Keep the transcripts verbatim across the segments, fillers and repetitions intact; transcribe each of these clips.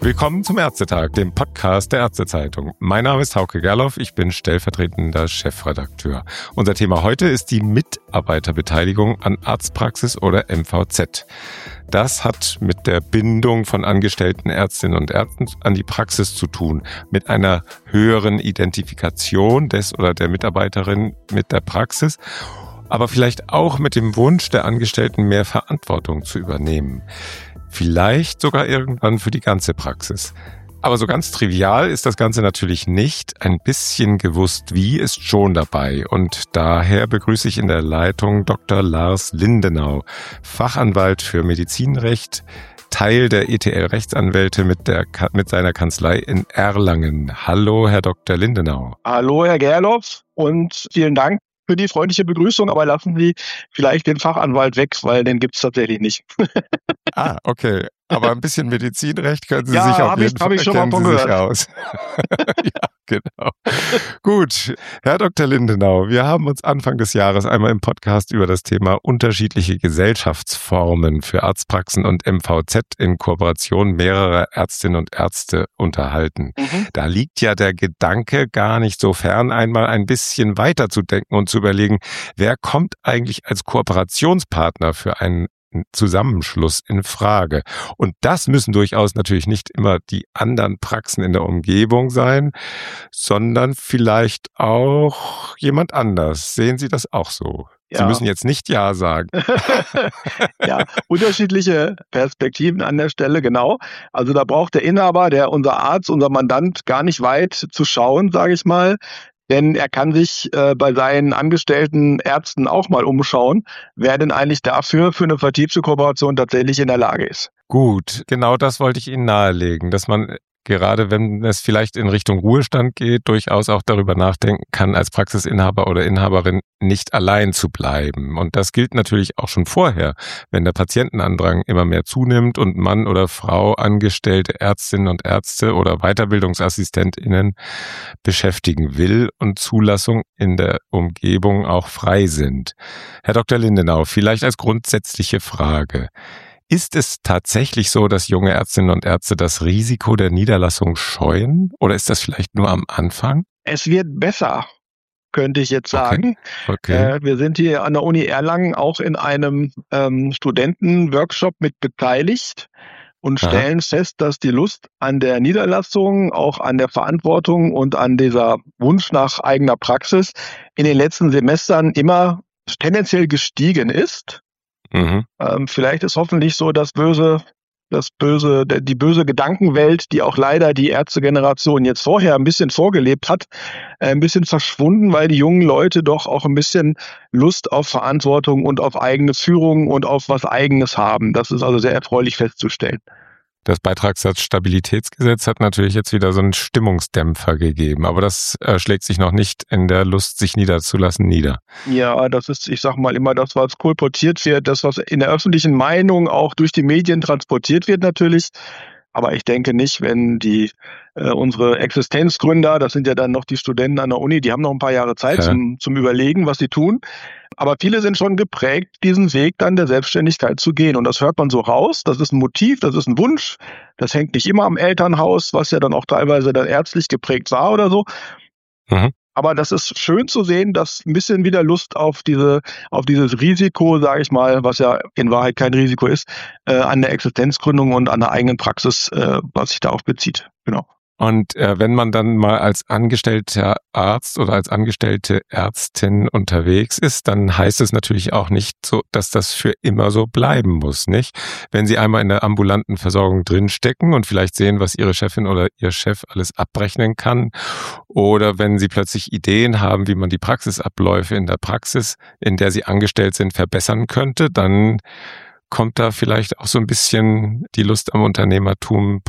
Willkommen zum Ärztetag, dem Podcast der Ärztezeitung. Mein Name ist Hauke Gerloff, ich bin stellvertretender Chefredakteur. Unser Thema heute ist die Mitarbeiterbeteiligung an Arztpraxis oder M V Z. Das hat mit der Bindung von angestellten Ärztinnen und Ärzten an die Praxis zu tun, mit einer höheren Identifikation des oder der Mitarbeiterin mit der Praxis, aber vielleicht auch mit dem Wunsch der Angestellten, mehr Verantwortung zu übernehmen. Vielleicht sogar irgendwann für die ganze Praxis. Aber so ganz trivial ist das Ganze natürlich nicht. Ein bisschen gewusst wie ist schon dabei. Und daher begrüße ich in der Leitung Doktor Lars Lindenau, Fachanwalt für Medizinrecht, Teil der E T L-Rechtsanwälte mit, der, mit seiner Kanzlei in Erlangen. Hallo, Herr Doktor Lindenau. Hallo, Herr Gerloff, und vielen Dank für die freundliche Begrüßung, aber lassen Sie vielleicht den Fachanwalt weg, weil den gibt es tatsächlich nicht. Ah, okay. Aber ein bisschen Medizinrecht können Sie ja, sich auf jeden ich, Fall ich schon kennen mal von Sie sich gehört. aus. Ja, genau. Gut, Herr Doktor Lindenau, wir haben uns Anfang des Jahres einmal im Podcast über das Thema unterschiedliche Gesellschaftsformen für Arztpraxen und M V Z in Kooperation mehrerer Ärztinnen und Ärzte unterhalten. Mhm. Da liegt ja der Gedanke gar nicht so fern, einmal ein bisschen weiter zu denken und zu überlegen, wer kommt eigentlich als Kooperationspartner für einen Zusammenschluss in Frage. Und das müssen durchaus natürlich nicht immer die anderen Praxen in der Umgebung sein, sondern vielleicht auch jemand anders. Sehen Sie das auch so? Ja. Sie müssen jetzt nicht Ja sagen. Ja, unterschiedliche Perspektiven an der Stelle, genau. Also da braucht der Inhaber, der unser Arzt, unser Mandant gar nicht weit zu schauen, sage ich mal. Denn er kann sich äh, bei seinen angestellten Ärzten auch mal umschauen, wer denn eigentlich dafür für eine vertiefte Kooperation tatsächlich in der Lage ist. Gut, genau das wollte ich Ihnen nahelegen, dass man gerade wenn es vielleicht in Richtung Ruhestand geht, durchaus auch darüber nachdenken kann, als Praxisinhaber oder Inhaberin nicht allein zu bleiben. Und das gilt natürlich auch schon vorher, wenn der Patientenandrang immer mehr zunimmt und Mann oder Frau angestellte Ärztinnen und Ärzte oder WeiterbildungsassistentInnen beschäftigen will und Zulassung in der Umgebung auch frei sind. Herr Doktor Lindenau, vielleicht als grundsätzliche Frage: Ist es tatsächlich so, dass junge Ärztinnen und Ärzte das Risiko der Niederlassung scheuen? Oder ist das vielleicht nur am Anfang? Es wird besser, könnte ich jetzt sagen. Okay. Okay. Äh, wir sind hier an der Uni Erlangen auch in einem ähm, Studentenworkshop mit beteiligt und Aha. stellen fest, dass die Lust an der Niederlassung, auch an der Verantwortung und an dieser Wunsch nach eigener Praxis in den letzten Semestern immer tendenziell gestiegen ist. Mhm. Ähm, vielleicht ist hoffentlich so das böse, das böse, die böse Gedankenwelt, die auch leider die Ärztegeneration jetzt vorher ein bisschen vorgelebt hat, ein bisschen verschwunden, weil die jungen Leute doch auch ein bisschen Lust auf Verantwortung und auf eigene Führung und auf was Eigenes haben. Das ist also sehr erfreulich festzustellen. Das Beitragssatzstabilitätsgesetz hat natürlich jetzt wieder so einen Stimmungsdämpfer gegeben, aber das äh, schlägt sich noch nicht in der Lust, sich niederzulassen, nieder. Ja, das ist, ich sag mal, immer das, was kolportiert wird, das, was in der öffentlichen Meinung auch durch die Medien transportiert wird natürlich. Aber ich denke nicht, wenn die äh, unsere Existenzgründer, das sind ja dann noch die Studenten an der Uni, die haben noch ein paar Jahre Zeit ja. zum, zum Überlegen, was sie tun. Aber viele sind schon geprägt, diesen Weg dann der Selbstständigkeit zu gehen. Und das hört man so raus. Das ist ein Motiv, das ist ein Wunsch. Das hängt nicht immer am Elternhaus, was ja dann auch teilweise dann ärztlich geprägt war oder so. Mhm. Aber das ist schön zu sehen, dass ein bisschen wieder Lust auf diese, auf dieses Risiko, sage ich mal, was ja in Wahrheit kein Risiko ist, äh, an der Existenzgründung und an der eigenen Praxis, äh, was sich darauf bezieht. Genau. Und äh, wenn man dann mal als angestellter Arzt oder als angestellte Ärztin unterwegs ist, dann heißt es natürlich auch nicht so, dass das für immer so bleiben muss, nicht? Wenn Sie einmal in der ambulanten Versorgung drinstecken und vielleicht sehen, was Ihre Chefin oder Ihr Chef alles abrechnen kann, oder wenn Sie plötzlich Ideen haben, wie man die Praxisabläufe in der Praxis, in der Sie angestellt sind, verbessern könnte, dann kommt da vielleicht auch so ein bisschen die Lust am Unternehmertum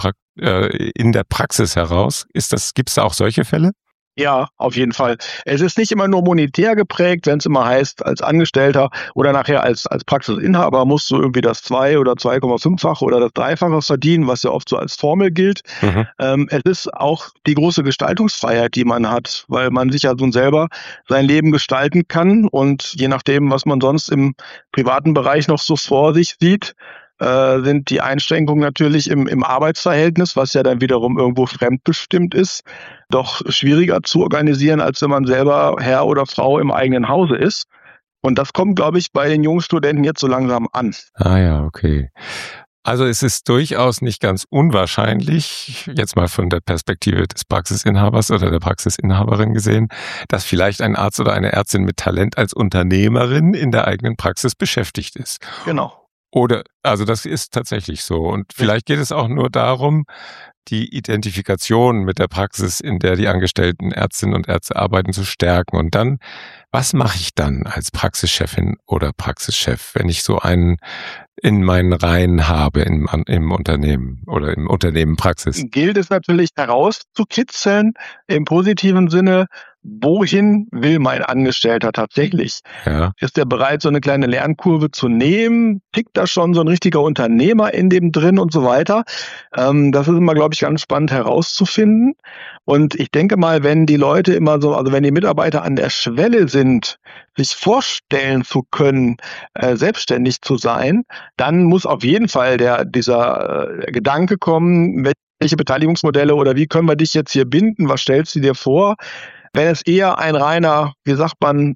in der Praxis heraus. Ist das, gibt's da auch solche Fälle? Ja, auf jeden Fall. Es ist nicht immer nur monetär geprägt, wenn es immer heißt, als Angestellter oder nachher als, als Praxisinhaber musst du irgendwie das zwei- oder zwei Komma fünffache oder das Dreifache verdienen, was ja oft so als Formel gilt. Mhm. Ähm, es ist auch die große Gestaltungsfreiheit, die man hat, weil man sich ja so selber sein Leben gestalten kann und je nachdem, was man sonst im privaten Bereich noch so vor sich sieht, äh, sind die Einschränkungen natürlich im, im Arbeitsverhältnis, was ja dann wiederum irgendwo fremdbestimmt ist, doch schwieriger zu organisieren, als wenn man selber Herr oder Frau im eigenen Hause ist. Und das kommt, glaube ich, bei den jungen Studenten jetzt so langsam an. Ah ja, okay. Also es ist durchaus nicht ganz unwahrscheinlich, jetzt mal von der Perspektive des Praxisinhabers oder der Praxisinhaberin gesehen, dass vielleicht ein Arzt oder eine Ärztin mit Talent als Unternehmerin in der eigenen Praxis beschäftigt ist. Genau. Oder, also das ist tatsächlich so. Und vielleicht geht es auch nur darum, die Identifikation mit der Praxis, in der die angestellten Ärztinnen und Ärzte arbeiten, zu stärken. Und dann, was mache ich dann als Praxischefin oder Praxischef, wenn ich so einen in meinen Reihen habe im, im Unternehmen oder im Unternehmen Praxis? Gilt es natürlich herauszukitzeln im positiven Sinne, wohin will mein Angestellter tatsächlich? Ja. Ist er bereit, so eine kleine Lernkurve zu nehmen? Tickt da schon so ein richtiger Unternehmer in dem drin und so weiter? Ähm, das ist immer, glaube ich, ganz spannend herauszufinden. Und ich denke mal, wenn die Leute immer so, also wenn die Mitarbeiter an der Schwelle sind, sich vorstellen zu können, äh, selbstständig zu sein, dann muss auf jeden Fall der dieser äh, Gedanke kommen, welche Beteiligungsmodelle oder wie können wir dich jetzt hier binden? Was stellst du dir vor? Wenn es eher ein reiner, wie sagt man,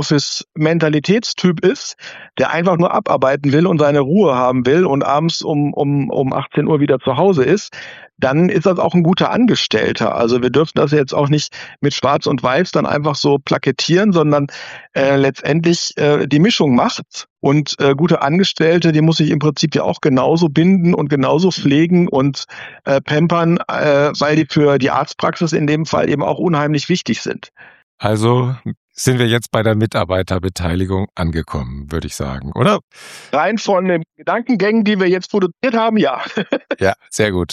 Backoffice-Mentalitätstyp ist, der einfach nur abarbeiten will und seine Ruhe haben will und abends um, um, um achtzehn Uhr wieder zu Hause ist, dann ist das auch ein guter Angestellter. Also wir dürfen das jetzt auch nicht mit Schwarz und Weiß dann einfach so plakettieren, sondern äh, letztendlich äh, die Mischung macht's. Und äh, gute Angestellte, die muss ich im Prinzip ja auch genauso binden und genauso pflegen und äh, pampern, äh, weil die für die Arztpraxis in dem Fall eben auch unheimlich wichtig sind. Also sind wir jetzt bei der Mitarbeiterbeteiligung angekommen, würde ich sagen, oder? Rein von den Gedankengängen, die wir jetzt produziert haben, ja. Ja, sehr gut.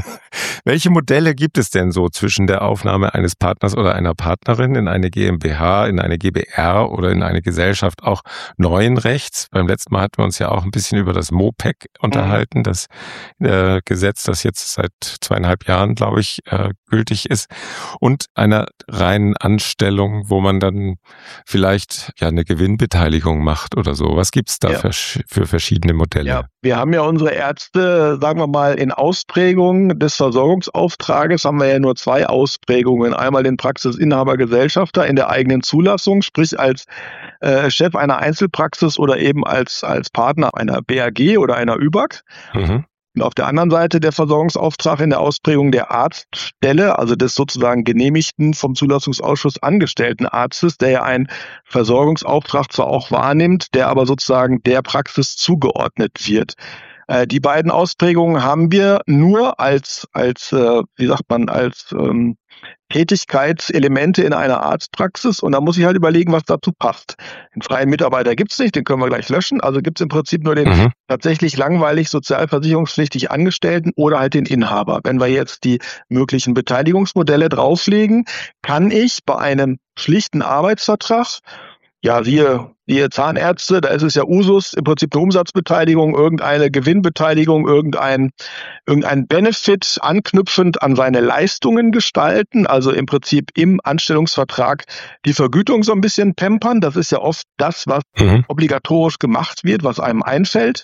Welche Modelle gibt es denn so zwischen der Aufnahme eines Partners oder einer Partnerin in eine GmbH, in eine GbR oder in eine Gesellschaft auch neuen Rechts? Beim letzten Mal hatten wir uns ja auch ein bisschen über das MoPEC unterhalten, mhm. das äh, Gesetz, das jetzt seit zweieinhalb Jahren, glaube ich, äh, gültig ist. Und einer reinen Anstellung, wo man dann vielleicht ja eine Gewinnbeteiligung macht oder so. Was gibt's da ja. für, für verschiedene Modelle? Ja, wir haben ja unsere Ärzte, sagen wir mal, in Ausprägung des Versorgungsauftrages haben wir ja nur zwei Ausprägungen. Einmal den Praxisinhaber-Gesellschafter in der eigenen Zulassung, sprich als äh, Chef einer Einzelpraxis oder eben als, als Partner einer B A G oder einer Ü B A G. Mhm. Und auf der anderen Seite der Versorgungsauftrag in der Ausprägung der Arztstelle, also des sozusagen genehmigten, vom Zulassungsausschuss angestellten Arztes, der ja einen Versorgungsauftrag zwar auch wahrnimmt, der aber sozusagen der Praxis zugeordnet wird. Äh, die beiden Ausprägungen haben wir nur als, als äh, wie sagt man, als ähm, Tätigkeitselemente in einer Arztpraxis und da muss ich halt überlegen, was dazu passt. Den freien Mitarbeiter gibt's nicht, den können wir gleich löschen. Also gibt's im Prinzip nur den mhm. tatsächlich langweilig sozialversicherungspflichtig Angestellten oder halt den Inhaber. Wenn wir jetzt die möglichen Beteiligungsmodelle drauflegen, kann ich bei einem schlichten Arbeitsvertrag, ja, siehe, siehe Zahnärzte, da ist es ja Usus, im Prinzip eine Umsatzbeteiligung, irgendeine Gewinnbeteiligung, irgendein, irgendein Benefit anknüpfend an seine Leistungen gestalten, also im Prinzip im Anstellungsvertrag die Vergütung so ein bisschen pampern. Das ist ja oft das, was mhm. obligatorisch gemacht wird, was einem einfällt.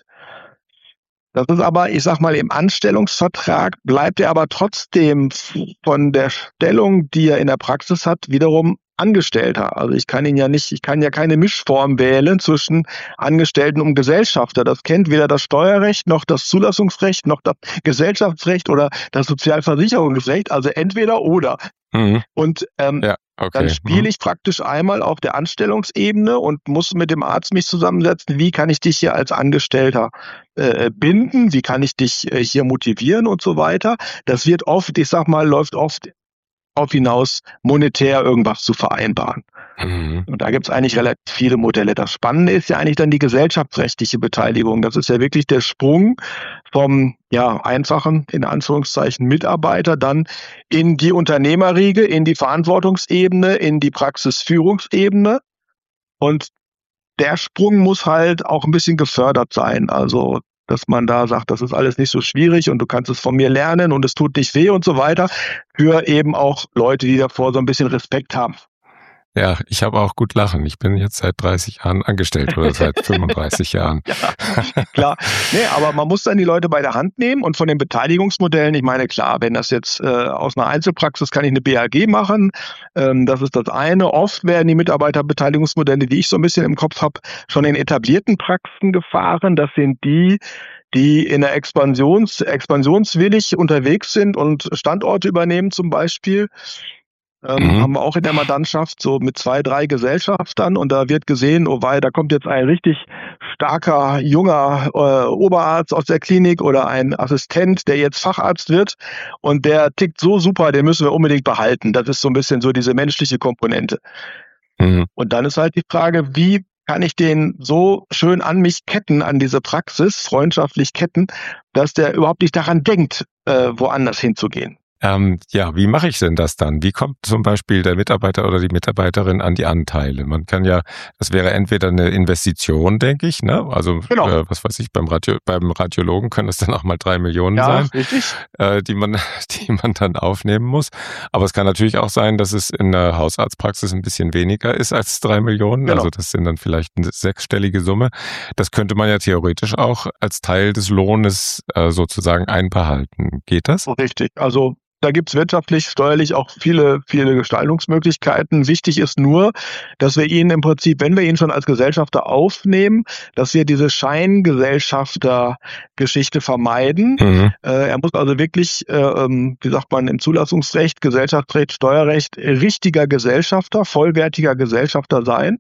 Das ist aber, ich sag mal, im Anstellungsvertrag bleibt er aber trotzdem von der Stellung, die er in der Praxis hat, wiederum Angestellter. Also ich kann ihn ja nicht, ich kann ja keine Mischform wählen zwischen Angestellten und Gesellschafter. Das kennt weder das Steuerrecht noch das Zulassungsrecht noch das Gesellschaftsrecht oder das Sozialversicherungsrecht. Also entweder oder. Mhm. Und ähm, ja, okay. Dann spiele ich praktisch einmal auf der Anstellungsebene und muss mit dem Arzt mich zusammensetzen, wie kann ich dich hier als Angestellter äh, binden, wie kann ich dich äh, hier motivieren und so weiter. Das wird oft, ich sag mal, läuft oft auf hinaus, monetär irgendwas zu vereinbaren. Mhm. Und da gibt es eigentlich relativ viele Modelle. Das Spannende ist ja eigentlich dann die gesellschaftsrechtliche Beteiligung. Das ist ja wirklich der Sprung vom ja einfachen, in Anführungszeichen, Mitarbeiter dann in die Unternehmerriege, in die Verantwortungsebene, in die Praxisführungsebene. Und der Sprung muss halt auch ein bisschen gefördert sein. Also dass man da sagt, das ist alles nicht so schwierig und du kannst es von mir lernen und es tut nicht weh und so weiter, für eben auch Leute, die davor so ein bisschen Respekt haben. Ja, ich habe auch gut lachen. Ich bin jetzt seit dreißig Jahren angestellt oder seit fünfunddreißig Jahren. Ja, klar. Nee, aber man muss dann die Leute bei der Hand nehmen und von den Beteiligungsmodellen, ich meine, klar, wenn das jetzt äh, aus einer Einzelpraxis kann ich eine B A G machen, ähm, das ist das eine. Oft werden die Mitarbeiterbeteiligungsmodelle, die ich so ein bisschen im Kopf habe, schon in etablierten Praxen gefahren. Das sind die, die in der Expansions, expansionswillig unterwegs sind und Standorte übernehmen zum Beispiel. Ähm, Mhm. haben wir auch in der Mandantschaft so mit zwei, drei Gesellschaftern und da wird gesehen, oh wei, da kommt jetzt ein richtig starker, junger äh, Oberarzt aus der Klinik oder ein Assistent, der jetzt Facharzt wird und der tickt so super, den müssen wir unbedingt behalten. Das ist so ein bisschen so diese menschliche Komponente. Mhm. Und dann ist halt die Frage, wie kann ich den so schön an mich ketten, an diese Praxis, freundschaftlich ketten, dass der überhaupt nicht daran denkt, äh, woanders hinzugehen. Ähm, ja, wie mache ich denn das dann? Wie kommt zum Beispiel der Mitarbeiter oder die Mitarbeiterin an die Anteile? Man kann ja, das wäre entweder eine Investition, denke ich, ne? Also Genau. äh, was weiß ich, beim Radio, beim Radiologen können es dann auch mal drei Millionen Ja, sein, richtig. äh, die man, die man dann aufnehmen muss. Aber es kann natürlich auch sein, dass es in der Hausarztpraxis ein bisschen weniger ist als drei Millionen. Genau. Also das sind dann vielleicht eine sechsstellige Summe. Das könnte man ja theoretisch auch als Teil des Lohnes äh, sozusagen einbehalten. Geht das? Richtig. Also da gibt's wirtschaftlich, steuerlich auch viele, viele Gestaltungsmöglichkeiten. Wichtig ist nur, dass wir ihn im Prinzip, wenn wir ihn schon als Gesellschafter aufnehmen, dass wir diese Scheingesellschafter-Geschichte vermeiden. Mhm. Äh, er muss also wirklich, äh, wie sagt man, im Zulassungsrecht, Gesellschaftsrecht, Steuerrecht, richtiger Gesellschafter, vollwertiger Gesellschafter sein.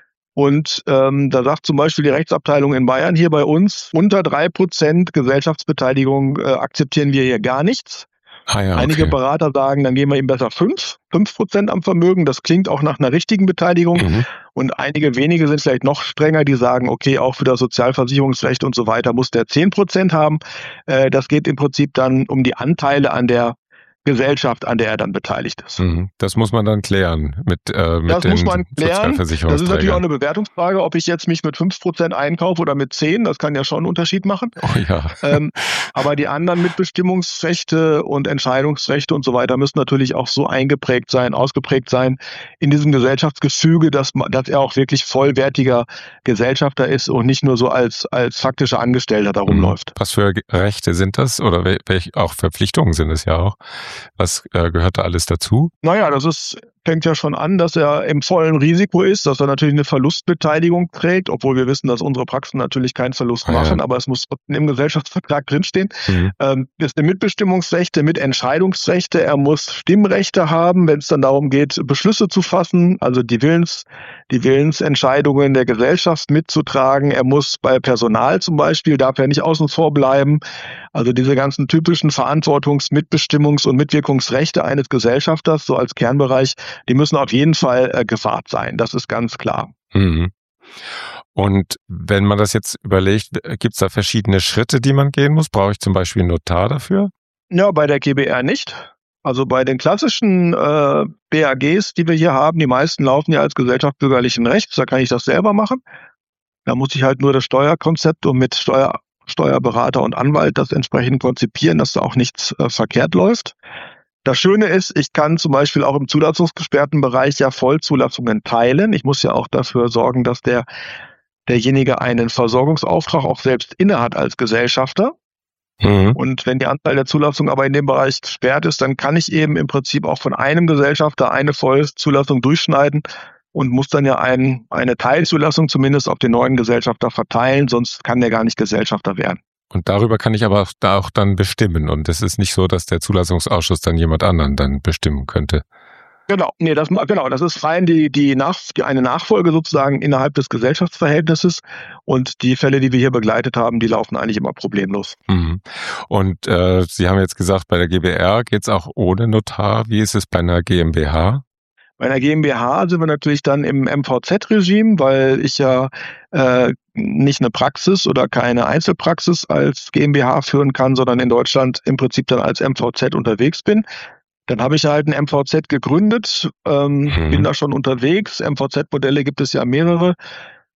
Und ähm, da sagt zum Beispiel die Rechtsabteilung in Bayern hier bei uns, unter drei Prozent Gesellschaftsbeteiligung äh, akzeptieren wir hier gar nichts. Ah ja, Einige okay. Berater sagen, dann geben wir ihm besser fünf, fünf Prozent am Vermögen. Das klingt auch nach einer richtigen Beteiligung. Mhm. Und einige wenige sind vielleicht noch strenger, die sagen, okay, auch für das Sozialversicherungsrecht und so weiter muss der zehn Prozent haben. Äh, das geht im Prinzip dann um die Anteile an der Gesellschaft, an der er dann beteiligt ist. Mhm. Das muss man dann klären mit, äh, mit Das den muss man klären. Das ist natürlich auch Sozialversicherungsträgern. eine Bewertungsfrage, ob ich jetzt mich mit fünf Prozent einkaufe oder mit zehn. Das kann ja schon einen Unterschied machen. Oh ja. Ähm, aber die anderen Mitbestimmungsrechte und Entscheidungsrechte und so weiter müssen natürlich auch so eingeprägt sein, ausgeprägt sein in diesem Gesellschaftsgefüge, dass, man, dass er auch wirklich vollwertiger Gesellschafter ist und nicht nur so als, als faktischer Angestellter da rumläuft. Was für Rechte sind das oder welche auch Verpflichtungen sind es ja auch? Was äh, gehört da alles dazu? Naja, das ist, fängt ja schon an, dass er im vollen Risiko ist, dass er natürlich eine Verlustbeteiligung trägt, obwohl wir wissen, dass unsere Praxen natürlich keinen Verlust Ah, ja. machen, aber es muss trotzdem im Gesellschaftsvertrag drinstehen. Mhm. Ähm, es sind Mitbestimmungsrechte, Mitentscheidungsrechte, er muss Stimmrechte haben, wenn es dann darum geht, Beschlüsse zu fassen, also die Willens, die Willensentscheidungen der Gesellschaft mitzutragen. Er muss bei Personal zum Beispiel, darf er nicht außen vor bleiben. Also diese ganzen typischen Verantwortungs-, Mitbestimmungs- und Mitwirkungsrechte eines Gesellschafters, so als Kernbereich, die müssen auf jeden Fall äh, gewahrt sein. Das ist ganz klar. Mhm. Und wenn man das jetzt überlegt, gibt es da verschiedene Schritte, die man gehen muss? Brauche ich zum Beispiel einen Notar dafür? Ja, bei der G b R nicht. Also bei den klassischen äh, B A Gs, die wir hier haben, die meisten laufen ja als Gesellschaft bürgerlichen Rechts, da kann ich das selber machen. Da muss ich halt nur das Steuerkonzept und mit Steuer, Steuerberater und Anwalt das entsprechend konzipieren, dass da auch nichts äh, verkehrt läuft. Das Schöne ist, ich kann zum Beispiel auch im zulassungsgesperrten Bereich ja Vollzulassungen teilen. Ich muss ja auch dafür sorgen, dass der derjenige einen Versorgungsauftrag auch selbst innehat als Gesellschafter. Mhm. Und wenn die Anzahl der Zulassungen aber in dem Bereich gesperrt ist, dann kann ich eben im Prinzip auch von einem Gesellschafter eine Vollzulassung durchschneiden und muss dann ja ein, eine Teilzulassung zumindest auf den neuen Gesellschafter verteilen, sonst kann der gar nicht Gesellschafter werden. Und darüber kann ich aber auch, da auch dann bestimmen. Und es ist nicht so, dass der Zulassungsausschuss dann jemand anderen dann bestimmen könnte. Genau, nee, das, genau, das ist rein die, die, Nach, die eine Nachfolge sozusagen innerhalb des Gesellschaftsverhältnisses. Und die Fälle, die wir hier begleitet haben, die laufen eigentlich immer problemlos. Mhm. Und äh, Sie haben jetzt gesagt, bei der G b R geht es auch ohne Notar. Wie ist es bei einer G m b H? Bei einer G m b H sind wir natürlich dann im M V Z-Regime, weil ich ja äh, nicht eine Praxis oder keine Einzelpraxis als G m b H führen kann, sondern in Deutschland im Prinzip dann als M V Z unterwegs bin. Dann habe ich halt ein M V Z gegründet, ähm, Mhm. bin da schon unterwegs. M V Z-Modelle gibt es ja mehrere.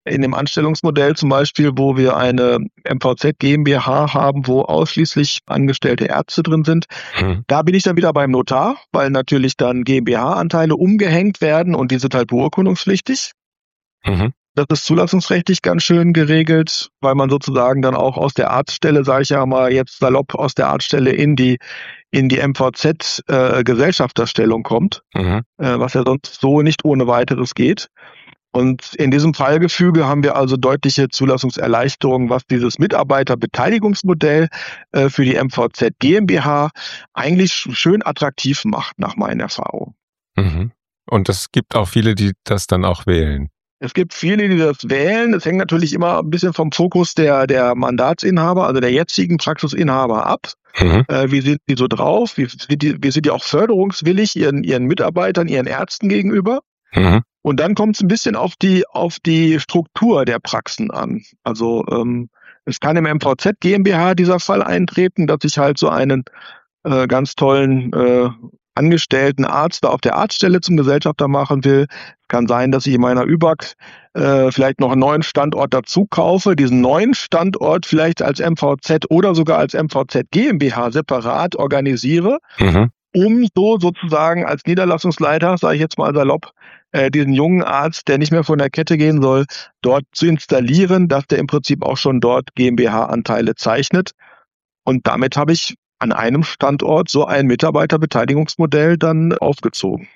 in dem Anstellungsmodell zum Beispiel, wo wir eine M V Z GmbH haben, wo ausschließlich angestellte Ärzte drin sind. Mhm. Da bin ich dann wieder beim Notar, weil natürlich dann GmbH-Anteile umgehängt werden und die sind halt beurkundungspflichtig. Mhm. Das ist zulassungsrechtlich ganz schön geregelt, weil man sozusagen dann auch aus der Arztstelle, sage ich ja mal jetzt salopp, aus der Arztstelle in die in die M V Z-Gesellschafterstellung äh, kommt, Mhm. äh, was ja sonst so nicht ohne weiteres geht. Und in diesem Fallgefüge haben wir also deutliche Zulassungserleichterungen, was dieses Mitarbeiterbeteiligungsmodell äh, für die M V Z GmbH eigentlich schön attraktiv macht, nach meinen Erfahrungen. Mhm. Und es gibt auch viele, die das dann auch wählen. Es gibt viele, die das wählen. Es hängt natürlich immer ein bisschen vom Fokus der, der Mandatsinhaber, also der jetzigen Praxisinhaber ab. Mhm. Äh, wie sind die so drauf? Wie sind die, wie sind die auch förderungswillig ihren, ihren Mitarbeitern, ihren Ärzten gegenüber? Mhm. Und dann kommt es ein bisschen auf die, auf die Struktur der Praxen an. Also ähm, es kann im M V Z GmbH dieser Fall eintreten, dass ich halt so einen äh, ganz tollen äh, angestellten Arzt da auf der Arztstelle zum Gesellschafter machen will. Kann sein, dass ich in meiner Ü B A G äh, vielleicht noch einen neuen Standort dazu kaufe, diesen neuen Standort vielleicht als M V Z oder sogar als M V Z GmbH separat organisiere, Mhm. um so sozusagen als Niederlassungsleiter, sage ich jetzt mal salopp, äh, diesen jungen Arzt, der nicht mehr von der Kette gehen soll, dort zu installieren, dass der im Prinzip auch schon dort GmbH-Anteile zeichnet. Und damit habe ich an einem Standort so ein Mitarbeiterbeteiligungsmodell dann aufgezogen.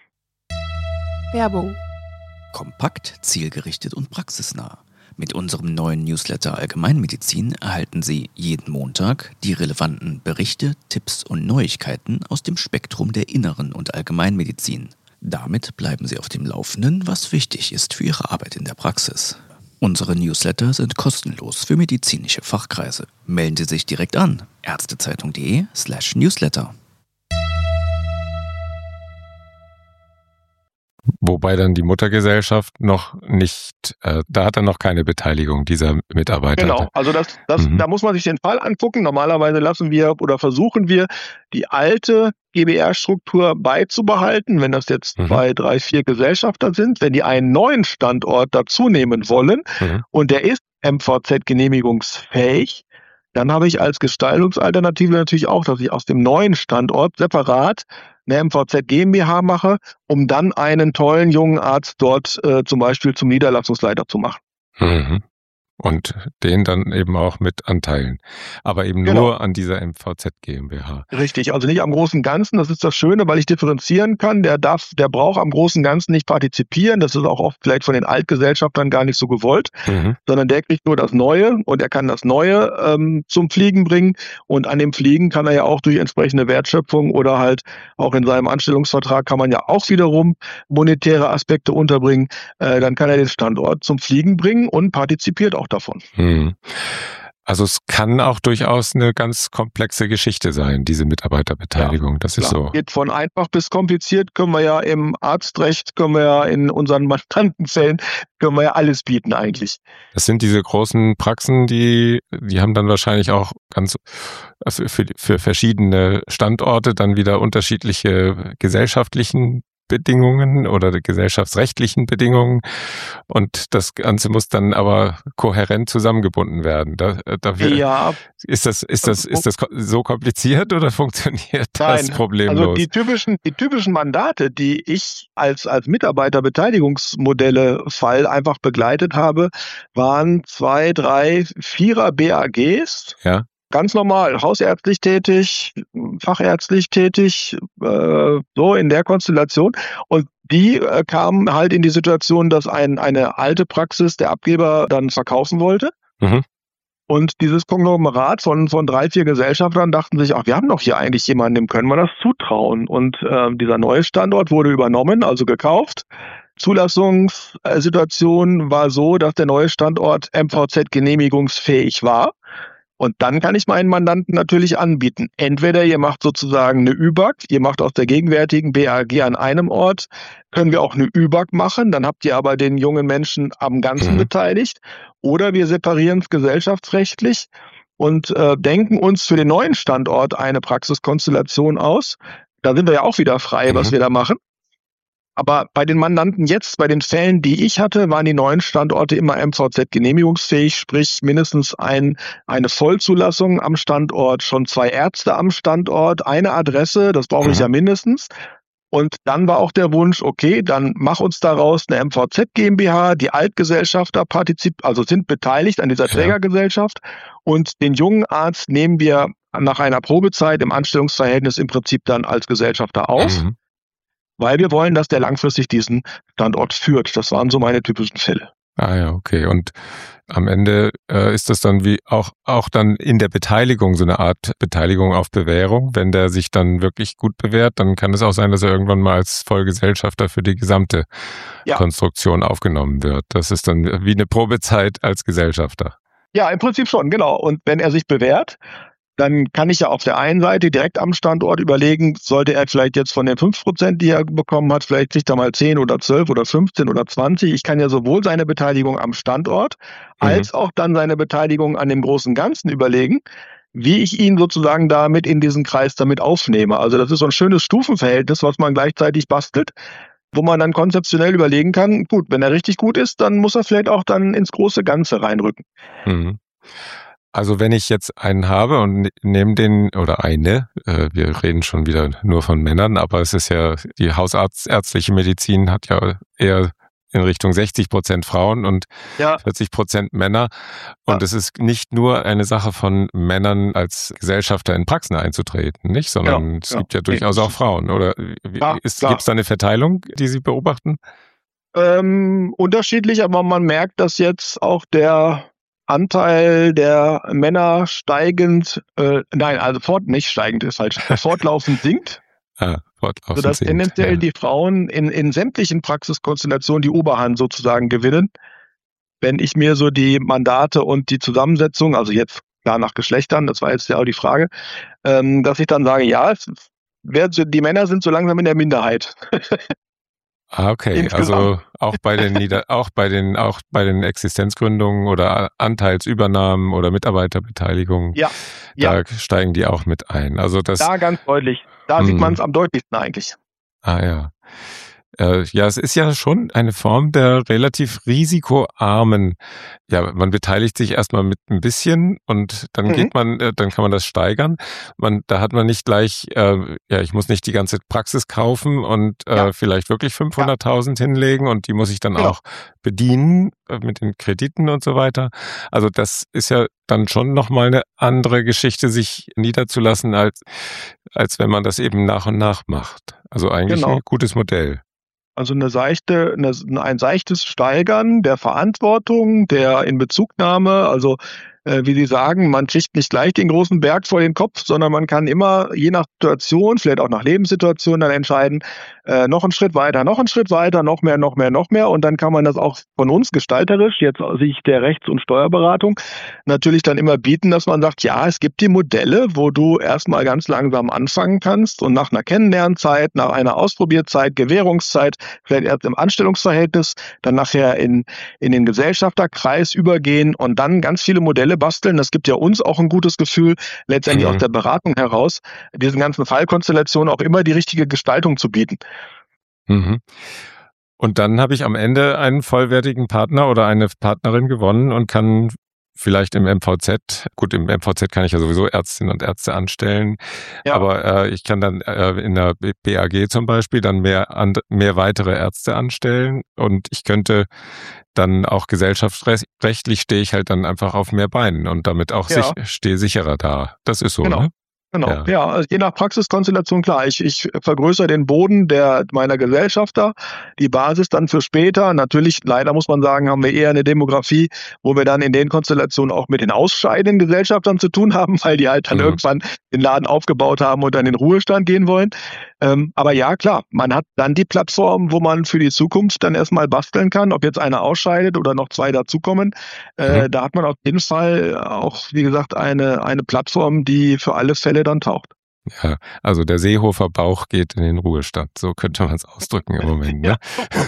Werbung. Kompakt, zielgerichtet und praxisnah. Mit unserem neuen Newsletter Allgemeinmedizin erhalten Sie jeden Montag die relevanten Berichte, Tipps und Neuigkeiten aus dem Spektrum der Inneren und Allgemeinmedizin. Damit bleiben Sie auf dem Laufenden, was wichtig ist für Ihre Arbeit in der Praxis. Unsere Newsletter sind kostenlos für medizinische Fachkreise. Melden Sie sich direkt an. ärztezeitung.de slash Newsletter. Wobei dann die Muttergesellschaft noch nicht, äh, da hat er noch keine Beteiligung dieser Mitarbeiter. Genau, also das, das, Mhm. da muss man sich den Fall angucken. Normalerweise lassen wir oder versuchen wir, die alte G b R-Struktur beizubehalten, wenn das jetzt Mhm. zwei, drei, vier Gesellschafter sind. Wenn die einen neuen Standort dazu nehmen wollen Mhm. und der ist M V Z-genehmigungsfähig, dann habe ich als Gestaltungsalternative natürlich auch, dass ich aus dem neuen Standort separat eine M V Z GmbH mache, um dann einen tollen jungen Arzt dort äh, zum Beispiel zum Niederlassungsleiter zu machen. Mhm. Und den dann eben auch mit Anteilen. Aber eben Genau. nur an dieser M V Z GmbH. Richtig, also nicht am großen Ganzen. Das ist das Schöne, weil ich differenzieren kann. Der darf, der braucht am großen Ganzen nicht partizipieren. Das ist auch oft vielleicht von den Altgesellschaftern gar nicht so gewollt, Mhm. sondern der kriegt nur das Neue und er kann das Neue ähm, zum Fliegen bringen. Und an dem Fliegen kann er ja auch durch entsprechende Wertschöpfung oder halt auch in seinem Anstellungsvertrag kann man ja auch wiederum monetäre Aspekte unterbringen. Äh, dann kann er den Standort zum Fliegen bringen und partizipiert auch davon. Mhm. Also es kann auch durchaus eine ganz komplexe Geschichte sein, diese Mitarbeiterbeteiligung. Das ist Klar, so. geht von einfach bis kompliziert, können wir ja im Arztrecht, können wir ja in unseren Mandantenfällen, können wir ja alles bieten eigentlich. Das sind diese großen Praxen, die, die haben dann wahrscheinlich auch ganz für, für, für verschiedene Standorte dann wieder unterschiedliche gesellschaftlichen Bedingungen oder gesellschaftsrechtlichen Bedingungen und das Ganze muss dann aber kohärent zusammengebunden werden. Da, dafür, Ja, ist das, ist das, ist das so kompliziert oder funktioniert das nein. problemlos? Also die typischen, die typischen Mandate, die ich als, als Mitarbeiterbeteiligungsmodelle-Fall einfach begleitet habe, waren zwei, drei, vierer B A Gs. Ja. Ganz normal, hausärztlich tätig, fachärztlich tätig, äh, so in der Konstellation. Und die äh, kamen halt in die Situation, dass ein, eine alte Praxis der Abgeber dann verkaufen wollte. Mhm. Und dieses Konglomerat von, von drei, vier Gesellschaftern dachten sich, ach, wir haben doch hier eigentlich jemanden, dem können wir das zutrauen. Und äh, dieser neue Standort wurde übernommen, also gekauft. Zulassungssituation war so, dass der neue Standort M V Z genehmigungsfähig war. Und dann kann ich meinen Mandanten natürlich anbieten. Entweder ihr macht sozusagen eine Ü B A G, ihr macht aus der gegenwärtigen B A G an einem Ort, können wir auch eine Ü B A G machen, dann habt ihr aber den jungen Menschen am Ganzen Mhm. beteiligt. Oder wir separieren es gesellschaftsrechtlich und äh, denken uns für den neuen Standort eine Praxiskonstellation aus. Da sind wir ja auch wieder frei, Mhm. was wir da machen. Aber bei den Mandanten jetzt, bei den Fällen, die ich hatte, waren die neuen Standorte immer M V Z-genehmigungsfähig, sprich mindestens ein, eine Vollzulassung am Standort, schon zwei Ärzte am Standort, eine Adresse, das brauche ich Mhm. ja mindestens. Und dann war auch der Wunsch, okay, dann mach uns daraus eine M V Z GmbH, die Altgesellschafter partizip, also sind beteiligt an dieser Ja. Trägergesellschaft und den jungen Arzt nehmen wir nach einer Probezeit im Anstellungsverhältnis im Prinzip dann als Gesellschafter auf, Mhm. weil wir wollen, dass der langfristig diesen Standort führt. Das waren so meine typischen Fälle. Ah ja, okay. Und am Ende äh, ist das dann wie auch auch dann in der Beteiligung so eine Art Beteiligung auf Bewährung. Wenn der sich dann wirklich gut bewährt, dann kann es auch sein, dass er irgendwann mal als Vollgesellschafter für die gesamte Ja. Konstruktion aufgenommen wird. Das ist dann wie eine Probezeit als Gesellschafter. Ja, im Prinzip schon, genau. Und wenn er sich bewährt, dann kann ich ja auf der einen Seite direkt am Standort überlegen, sollte er vielleicht jetzt von den fünf Prozent, die er bekommen hat, vielleicht kriegt er mal zehn oder zwölf oder fünfzehn oder zwanzig. Ich kann ja sowohl seine Beteiligung am Standort als auch dann seine Beteiligung an dem großen Ganzen überlegen, wie ich ihn sozusagen damit in diesen Kreis damit aufnehme. Also das ist so ein schönes Stufenverhältnis, was man gleichzeitig bastelt, wo man dann konzeptionell überlegen kann, gut, wenn er richtig gut ist, dann muss er vielleicht auch dann ins große Ganze reinrücken. Mhm. Also wenn ich jetzt einen habe und ne- nehme den oder eine, äh, wir reden schon wieder nur von Männern, aber es ist ja, die hausärztliche Medizin hat ja eher in Richtung sechzig Prozent Frauen und Ja, vierzig Prozent Männer. Und Ja. es ist nicht nur eine Sache von Männern als Gesellschafter in Praxen einzutreten, nicht? Sondern Genau, es ja. gibt ja Nee, durchaus das- auch Frauen. Oder wie- Ja, ist, klar. gibt es da eine Verteilung, die Sie beobachten? Ähm, unterschiedlich, aber man merkt, dass jetzt auch der Anteil der Männer steigend, äh, nein, also fort, nicht steigend ist falsch, fortlaufend sinkt, Ah, fortlaufend sodass sinkt, tendenziell ja. die Frauen in, in sämtlichen Praxiskonstellationen die Oberhand sozusagen gewinnen. Wenn ich mir so die Mandate und die Zusammensetzung, also jetzt klar nach Geschlechtern, das war jetzt ja auch die Frage, ähm, dass ich dann sage, ja, es, wer, die Männer sind so langsam in der Minderheit. Ah, okay. Insgesamt. Also auch bei den Nieder auch bei den auch bei den Existenzgründungen oder Anteilsübernahmen oder Mitarbeiterbeteiligungen, Ja, ja, da steigen die auch mit ein. Also das da ganz deutlich. Da Mhm. sieht man es am deutlichsten eigentlich. Ah ja. Äh, ja, es ist ja schon eine Form der relativ risikoarmen, ja, man beteiligt sich erstmal mit ein bisschen und dann Mhm. geht man, äh, dann kann man das steigern. Man, da hat man nicht gleich, äh, ja, ich muss nicht die ganze Praxis kaufen und äh, Ja. vielleicht wirklich fünfhunderttausend hinlegen und die muss ich dann Genau. auch bedienen äh, mit den Krediten und so weiter. Also das ist ja dann schon nochmal eine andere Geschichte, sich niederzulassen, als, als wenn man das eben nach und nach macht. Also eigentlich Genau. ein gutes Modell. Also eine seichte, eine, ein seichtes Steigern der Verantwortung, der Inbezugnahme, also äh, wie Sie sagen, man kriegt nicht gleich den großen Berg vor den Kopf, sondern man kann immer je nach Situation, vielleicht auch nach Lebenssituation dann entscheiden, äh, noch einen Schritt weiter, noch einen Schritt weiter, noch mehr, noch mehr, noch mehr und dann kann man das auch von uns gestalterisch, jetzt aus Sicht der Rechts- und Steuerberatung, natürlich dann immer bieten, dass man sagt, ja, es gibt die Modelle, wo du erstmal ganz langsam anfangen kannst und nach einer Kennenlernzeit, nach einer Ausprobierzeit, Gewährungszeit, vielleicht erst im Anstellungsverhältnis, dann nachher in, in den Gesellschafterkreis übergehen und dann ganz viele Modelle basteln. Das gibt ja uns auch ein gutes Gefühl, letztendlich Mhm. aus der Beratung heraus, diesen ganzen Fallkonstellationen auch immer die richtige Gestaltung zu bieten. Mhm. Und dann habe ich am Ende einen vollwertigen Partner oder eine Partnerin gewonnen und kann vielleicht im M V Z, gut, im M V Z kann ich ja sowieso Ärztinnen und Ärzte anstellen, Ja. aber äh, ich kann dann äh, in der B A G zum Beispiel dann mehr, and, mehr weitere Ärzte anstellen und ich könnte dann auch gesellschaftsrechtlich stehe ich halt dann einfach auf mehr Beinen und damit auch Ja. sich, stehe sicherer da. Das ist so, Genau. ne? Genau, Ja. ja, also je nach Praxiskonstellation klar. Ich, ich vergrößere den Boden der meiner Gesellschafter, die Basis dann für später. Natürlich, leider muss man sagen, haben wir eher eine Demografie, wo wir dann in den Konstellationen auch mit den ausscheidenden Gesellschaftern zu tun haben, weil die halt dann Mhm. irgendwann den Laden aufgebaut haben und dann in den Ruhestand gehen wollen. Ähm, aber ja, klar, man hat dann die Plattform, wo man für die Zukunft dann erstmal basteln kann, ob jetzt einer ausscheidet oder noch zwei dazukommen. Äh, Mhm. Da hat man auf jeden Fall auch, wie gesagt, eine, eine Plattform, die für alle Fälle dann taucht. Ja, also der Seehofer Bauch geht in den Ruhestand, so könnte man es ausdrücken im Moment. Ne?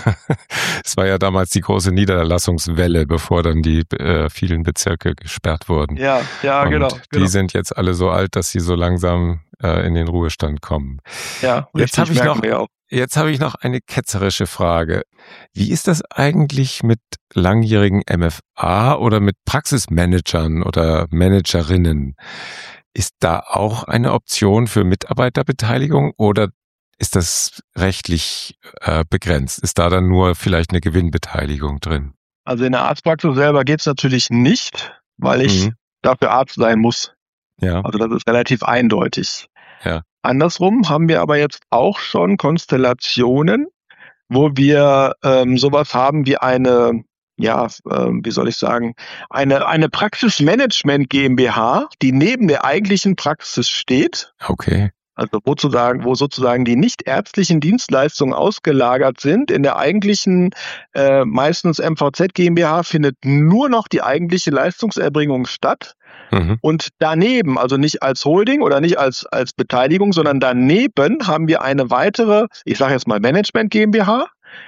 Es war ja damals die große Niederlassungswelle, bevor dann die äh, vielen Bezirke gesperrt wurden. Ja, ja, Und genau. die genau. sind jetzt alle so alt, dass sie so langsam äh, in den Ruhestand kommen. Ja, Jetzt richtig, habe ich merken noch, wir auch. Jetzt habe ich noch eine ketzerische Frage. Wie ist das eigentlich mit langjährigen M F A oder mit Praxismanagern oder Managerinnen? Ist da auch eine Option für Mitarbeiterbeteiligung oder ist das rechtlich äh, begrenzt? Ist da dann nur vielleicht eine Gewinnbeteiligung drin? Also in der Arztpraxis selber geht's natürlich nicht, weil ich Mhm. dafür Arzt sein muss. Ja, Also das ist relativ eindeutig. ja. Andersrum haben wir aber jetzt auch schon Konstellationen, wo wir ähm, sowas haben wie eine, ja, ähm, wie soll ich sagen, eine, eine Praxismanagement GmbH, die neben der eigentlichen Praxis steht. Okay. Also wo, sozusagen, wo sozusagen die nichtärztlichen Dienstleistungen ausgelagert sind. In der eigentlichen, äh, meistens M V Z GmbH, findet nur noch die eigentliche Leistungserbringung statt. Mhm. Und daneben, also nicht als Holding oder nicht als, als Beteiligung, sondern daneben haben wir eine weitere, ich sage jetzt mal Management GmbH.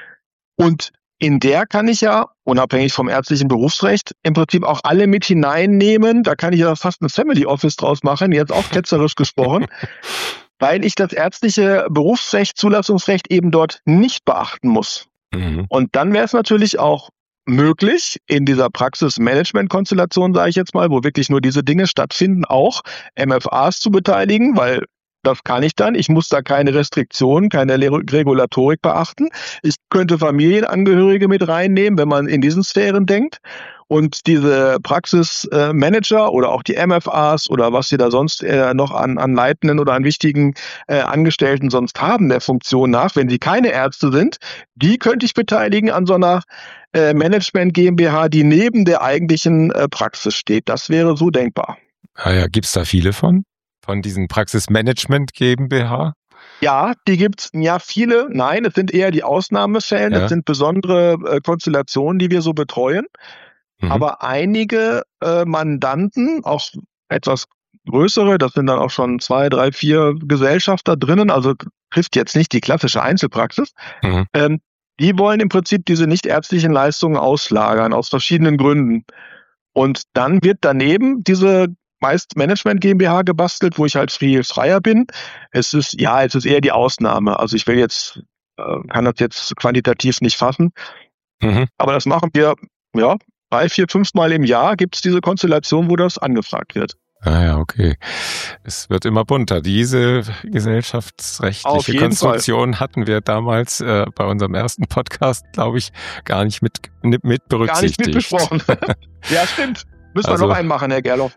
Und in der kann ich ja, unabhängig vom ärztlichen Berufsrecht, im Prinzip auch alle mit hineinnehmen. Da kann ich ja fast ein Family Office draus machen, jetzt auch ketzerisch gesprochen, weil ich das ärztliche Berufsrecht, Zulassungsrecht eben dort nicht beachten muss. Mhm. Und dann wäre es natürlich auch möglich, in dieser Praxismanagement-Konstellation, sage ich jetzt mal, wo wirklich nur diese Dinge stattfinden, auch M F As zu beteiligen, weil das kann ich dann. Ich muss da keine Restriktionen, keine Le- Regulatorik beachten. Ich könnte Familienangehörige mit reinnehmen, wenn man in diesen Sphären denkt. Und diese Praxismanager oder auch die M F As oder was sie da sonst äh, noch an, an leitenden oder an wichtigen äh, Angestellten sonst haben der Funktion nach, wenn sie keine Ärzte sind, die könnte ich beteiligen an so einer äh, Management GmbH, die neben der eigentlichen äh, Praxis steht. Das wäre so denkbar. Ah ja, gibt's da viele von? Von diesen Praxismanagement GmbH? Ja, die gibt's ja viele. Nein, es sind eher die Ausnahmefälle. Ja. Es sind besondere äh, Konstellationen, die wir so betreuen. Mhm. Aber einige äh, Mandanten, auch etwas größere, das sind dann auch schon zwei, drei, vier Gesellschafter drinnen, also trifft jetzt nicht die klassische Einzelpraxis, Mhm. ähm, die wollen im Prinzip diese nichtärztlichen Leistungen auslagern, aus verschiedenen Gründen. Und dann wird daneben diese meist Management GmbH gebastelt, wo ich halt viel freier bin. Es ist, ja, es ist eher die Ausnahme. Also ich will jetzt, äh, kann das jetzt quantitativ nicht fassen, Mhm. aber das machen wir, ja, drei, vier, fünf Mal im Jahr gibt es diese Konstellation, wo das angefragt wird. Ah ja, okay. Es wird immer bunter. Diese Auf gesellschaftsrechtliche jeden Konstruktion hatten wir damals äh, bei unserem ersten Podcast, glaube ich, gar nicht mit, mit Gar nicht berücksichtigt. mit besprochen. Ja, stimmt. Müssen Also- wir noch einen machen, Herr Gerloff.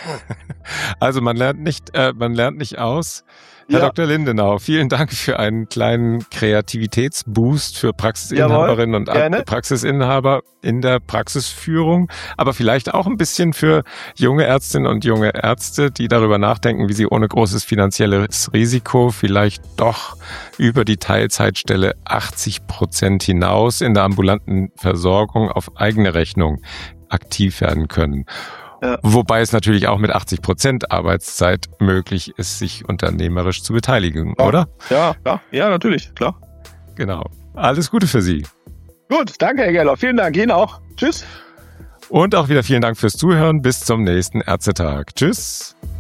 Also man lernt nicht, äh, man lernt nicht aus. Herr Ja. Doktor Lindenau, vielen Dank für einen kleinen Kreativitätsboost für Praxisinhaberinnen und gerne. Praxisinhaber in der Praxisführung, aber vielleicht auch ein bisschen für junge Ärztinnen und junge Ärzte, die darüber nachdenken, wie sie ohne großes finanzielles Risiko vielleicht doch über die Teilzeitstelle achtzig Prozent hinaus in der ambulanten Versorgung auf eigene Rechnung aktiv werden können. Ja. Wobei es natürlich auch mit achtzig Prozent Arbeitszeit möglich ist, sich unternehmerisch zu beteiligen, Ja. oder? Ja, ja, ja, natürlich, klar. Genau. Alles Gute für Sie. Gut, danke, Herr Gerloff. Vielen Dank. Ihnen auch. Tschüss. Und auch wieder vielen Dank fürs Zuhören. Bis zum nächsten Ärztetag. Tschüss.